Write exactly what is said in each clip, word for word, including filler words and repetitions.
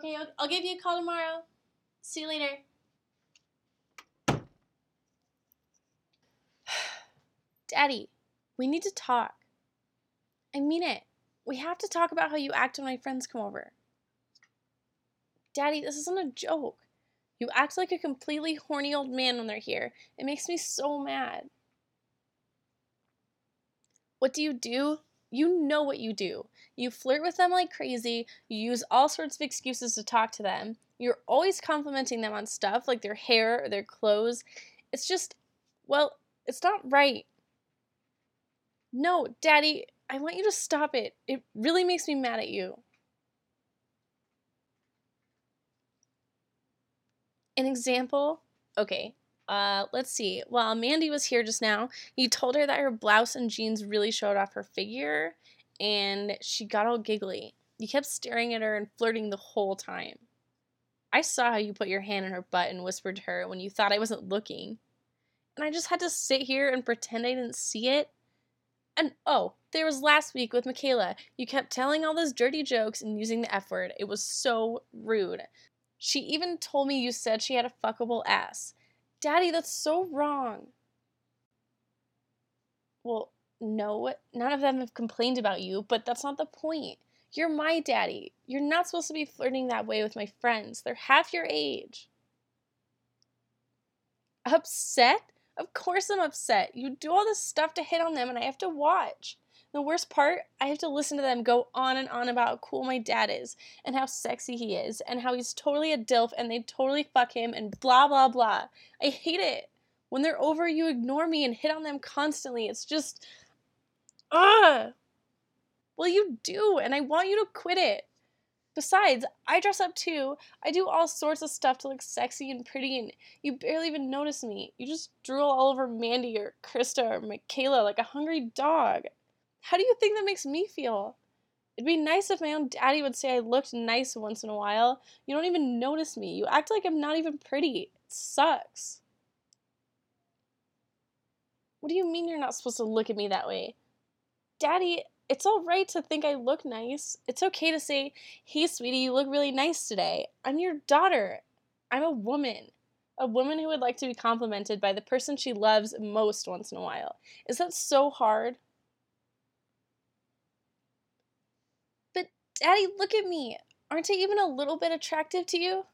Okay, I'll, I'll give you a call tomorrow. See you later. Daddy, we need to talk. I mean it. We have to talk about how you act when my friends come over. Daddy, this isn't a joke. You act like a completely horny old man when they're here. It makes me so mad. What do you do? You know what you do. You flirt with them like crazy. You use all sorts of excuses to talk to them. You're always complimenting them on stuff like their hair or their clothes. It's just, well, it's not right. No, Daddy, I want you to stop it. It really makes me mad at you. An example? Okay, uh, let's see. While Mandy was here just now, you told her that her blouse and jeans really showed off her figure, and she got all giggly. You kept staring at her and flirting the whole time. I saw how you put your hand in her butt and whispered to her when you thought I wasn't looking. And I just had to sit here and pretend I didn't see it. And oh, there was last week with Michaela. You kept telling all those dirty jokes and using the F word. It was so rude. She even told me you said she had a fuckable ass. Daddy, that's so wrong. Well, no, none of them have complained about you, but that's not the point. You're my daddy. You're not supposed to be flirting that way with my friends. They're half your age. Upset? Of course I'm upset. You do all this stuff to hit on them and I have to watch. The worst part, I have to listen to them go on and on about how cool my dad is and how sexy he is and how he's totally a dilf and they'd totally fuck him and blah, blah, blah. I hate it. When they're over, you ignore me and hit on them constantly. It's just, ugh. Well, you do, and I want you to quit it. Besides, I dress up too. I do all sorts of stuff to look sexy and pretty, and you barely even notice me. You just drool all over Mandy or Krista or Michaela like a hungry dog. How do you think that makes me feel? It'd be nice if my own daddy would say I looked nice once in a while. You don't even notice me. You act like I'm not even pretty. It sucks. What do you mean you're not supposed to look at me that way? Daddy, it's all right to think I look nice. It's okay to say, hey, sweetie, you look really nice today. I'm your daughter. I'm a woman. A woman who would like to be complimented by the person she loves most once in a while. Is that so hard? But, Daddy, look at me. Aren't I even a little bit attractive to you?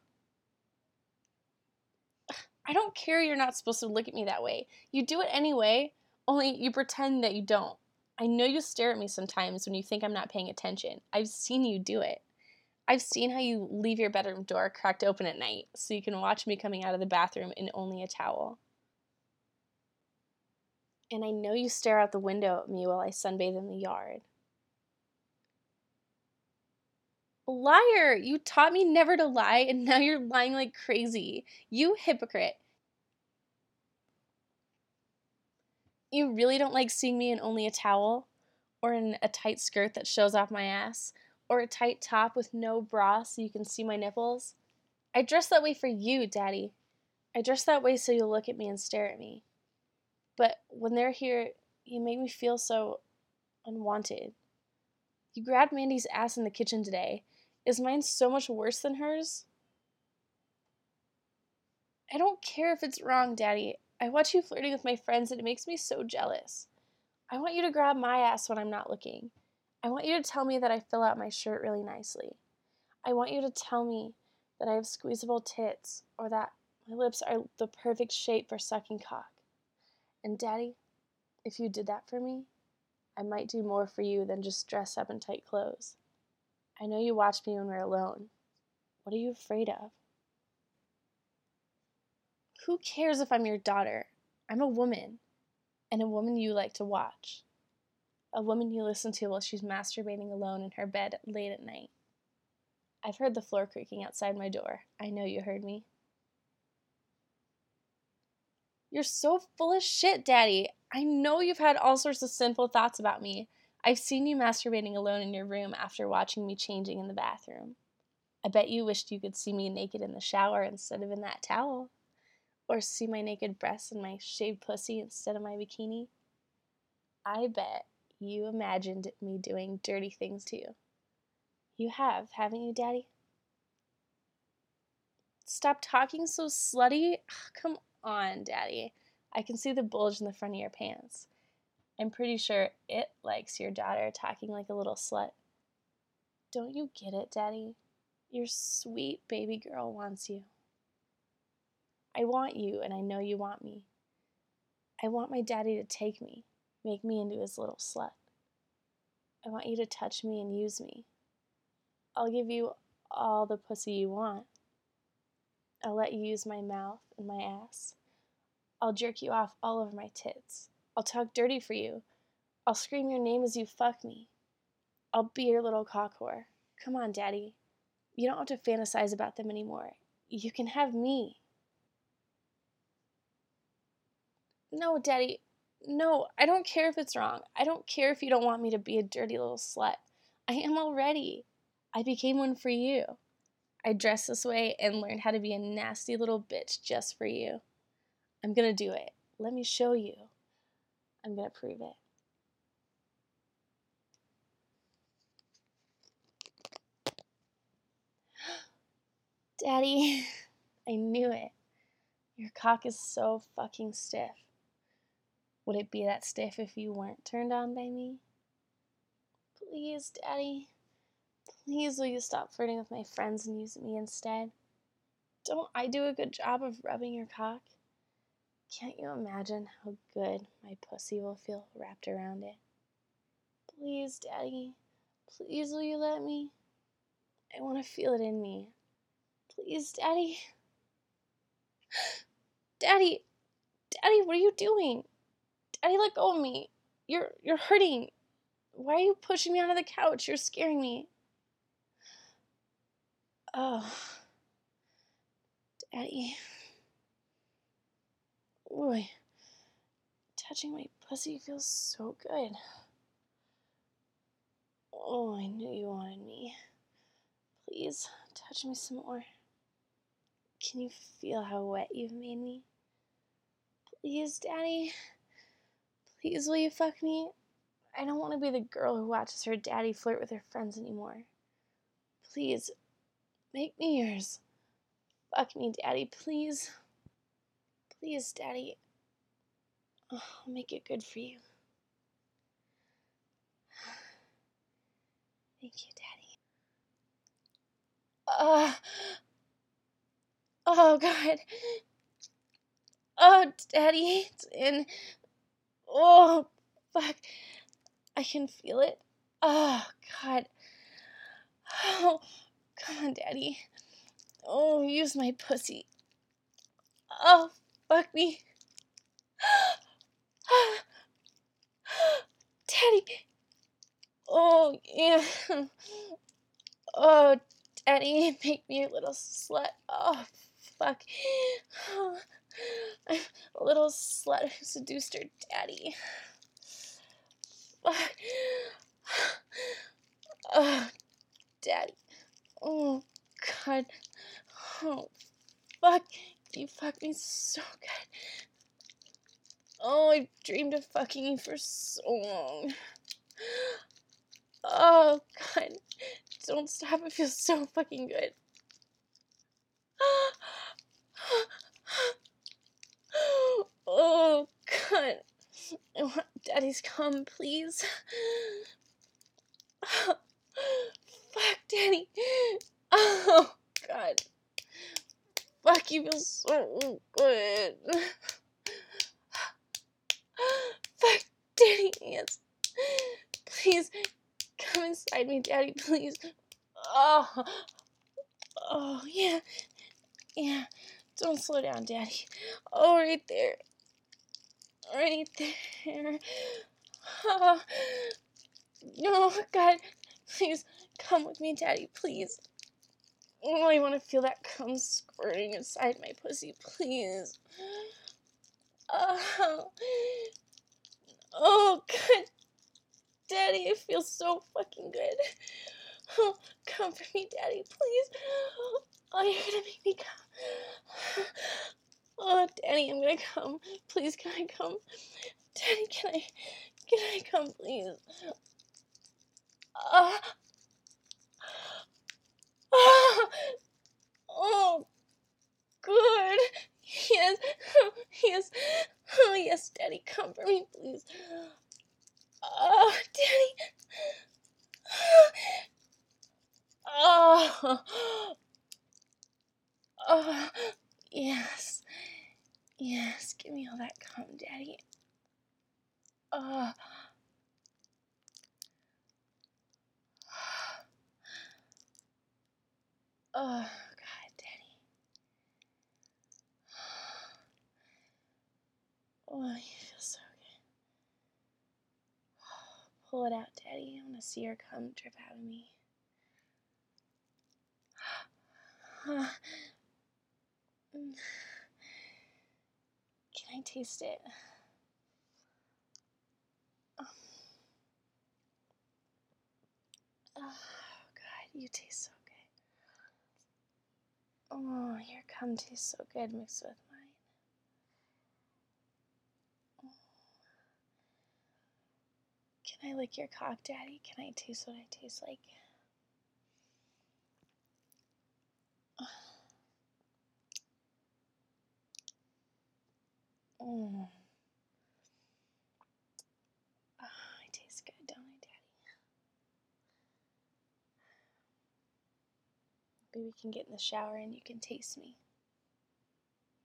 I don't care you're not supposed to look at me that way. You do it anyway, only you pretend that you don't. I know you stare at me sometimes when you think I'm not paying attention. I've seen you do it. I've seen how you leave your bedroom door cracked open at night so you can watch me coming out of the bathroom in only a towel. And I know you stare out the window at me while I sunbathe in the yard. Liar! You taught me never to lie, and now you're lying like crazy. You hypocrite. You really don't like seeing me in only a towel? Or in a tight skirt that shows off my ass? Or a tight top with no bra so you can see my nipples? I dress that way for you, Daddy. I dress that way so you'll look at me and stare at me. But when they're here, you make me feel so unwanted. You grabbed Mandy's ass in the kitchen today. Is mine so much worse than hers? I don't care if it's wrong, Daddy. I watch you flirting with my friends and it makes me so jealous. I want you to grab my ass when I'm not looking. I want you to tell me that I fill out my shirt really nicely. I want you to tell me that I have squeezable tits or that my lips are the perfect shape for sucking cock. And Daddy, if you did that for me, I might do more for you than just dress up in tight clothes. I know you watch me when we're alone. What are you afraid of? Who cares if I'm your daughter? I'm a woman, and a woman you like to watch. A woman you listen to while she's masturbating alone in her bed late at night. I've heard the floor creaking outside my door. I know you heard me. You're so full of shit, Daddy. I know you've had all sorts of sinful thoughts about me. I've seen you masturbating alone in your room after watching me changing in the bathroom. I bet you wished you could see me naked in the shower instead of in that towel. Or see my naked breasts and my shaved pussy instead of my bikini. I bet you imagined me doing dirty things to you. You have, haven't you, Daddy? Stop talking so slutty. Come on, Daddy. I can see the bulge in the front of your pants. I'm pretty sure it likes your daughter talking like a little slut. Don't you get it, Daddy? Your sweet baby girl wants you. I want you, and I know you want me. I want my daddy to take me, make me into his little slut. I want you to touch me and use me. I'll give you all the pussy you want. I'll let you use my mouth and my ass. I'll jerk you off all over my tits. I'll talk dirty for you. I'll scream your name as you fuck me. I'll be your little cock whore. Come on, Daddy. You don't have to fantasize about them anymore. You can have me. No, Daddy. No, I don't care if it's wrong. I don't care if you don't want me to be a dirty little slut. I am already. I became one for you. I dressed this way and learned how to be a nasty little bitch just for you. I'm gonna do it. Let me show you. I'm gonna prove it. Daddy, I knew it. Your cock is so fucking stiff. Would it be that stiff if you weren't turned on by me? Please, Daddy. Please, will you stop flirting with my friends and use me instead? Don't I do a good job of rubbing your cock? Can't you imagine how good my pussy will feel wrapped around it? Please, Daddy. Please, will you let me? I want to feel it in me. Please, Daddy. Daddy. Daddy, what are you doing? Daddy, let go of me. You're you're hurting. Why are you pushing me onto the couch? You're scaring me. Oh. Daddy. Boy. Touching my pussy feels so good. Oh, I knew you wanted me. Please, touch me some more. Can you feel how wet you've made me? Please, Daddy. Please, will you fuck me? I don't want to be the girl who watches her daddy flirt with her friends anymore. Please, make me yours. Fuck me, Daddy, please. Please, Daddy. Oh, I'll make it good for you. Thank you, Daddy. Uh, oh, God. Oh, Daddy, it's in. Oh, fuck. I can feel it. Oh, God. Oh, come on, Daddy. Oh, use my pussy. Oh, fuck me. Daddy. Oh, yeah. Oh, Daddy, make me a little slut. Oh, fuck. Oh, I'm a little slut who seduced her daddy. Fuck. Oh, Daddy. Oh, God. Oh, fuck. You fucked me so good. Oh, I've dreamed of fucking you for so long. Oh, God. Don't stop. It feels so fucking good. Oh, God. I want Daddy's cum, please. Fuck, Daddy. Oh, God. Fuck, you feel so good. Fuck, Daddy, yes. Please, come inside me, Daddy, please. Oh, oh, yeah, yeah. Don't slow down, Daddy. Oh, right there. Right there. Oh, no, God, please, come with me, Daddy, please. Oh, I want to feel that cum squirting inside my pussy, please. Oh, oh, God, Daddy, it feels so fucking good. Oh, come for me, Daddy, please. Oh, you're gonna make me come. Oh, Daddy, I'm gonna come. Please, can I come? Daddy, can I, can I come, please? Oh, oh, oh, Daddy, come for me, please. Oh, Daddy. Oh. Oh. Yes. Yes. Give me all that cum, Daddy. Oh. Oh, God, Daddy. Oh, you feel so good. Pull it out, Daddy. I want to see your cum drip out of me. Can I taste it? Oh, God, you taste so good. Oh, your cum tastes so good mixed with mine. Can I lick your cock, Daddy? Can I taste what I taste like? Oh, oh, I taste good, don't I, Daddy? Maybe we can get in the shower and you can taste me.